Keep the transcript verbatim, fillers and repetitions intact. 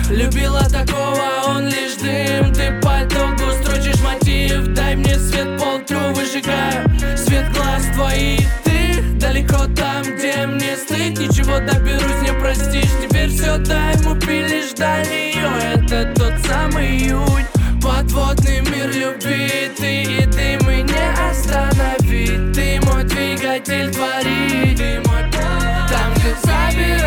Любила такого, он лишь дым. Ты по итогу строчишь мотив. Дай мне свет, полтру выжигаю свет глаз твоих. Ты далеко там, где мне стыд. Ничего доберусь, не простишь. Теперь все тайм упили, ждали ее. Это тот самый июнь, подводный мир любви. Ты и дым, и не остановить. Ты мой двигатель творит. Ты мой пол. Там, где забираю